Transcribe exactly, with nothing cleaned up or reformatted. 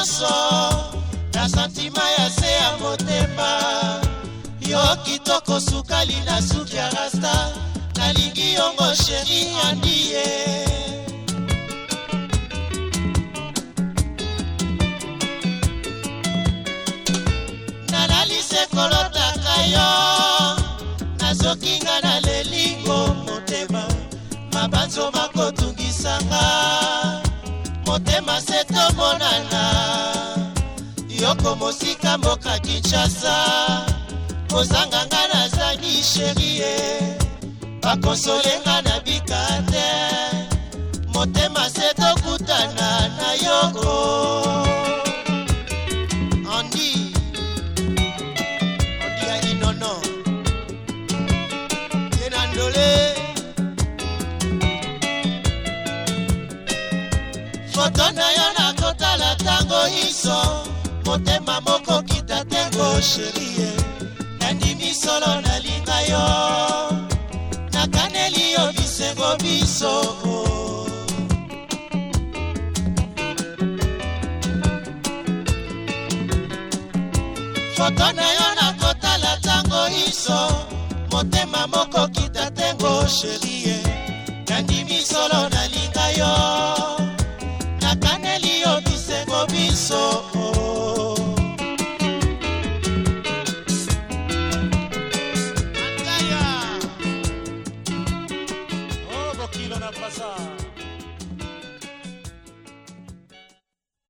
nyonso na santima ya se ya motema. Yo kitoko sukali na suki ya rasta, nalingi yongo sheri Andiye. Nalali kolotaka yo, nazokinga na lelingo motema. Mabanzo makotungisanga, motema seto monana. Yoko mosika moka Kinshasa, kozanganga na zangi sherie. Bakonsolenga na bikate, motema seto kutana na yoko. Andi Andi ya inono Yenandole foto na yo na kotala tango iso, motema moko kita tengo sherie. Nandimi solo na linga yo, nakaneli yo bisengo biso. Foto na yo na kotala tango iso, motema moko kita tengo sherie. Nandimi solo na linga yo, nakaneli yo bisengo biso.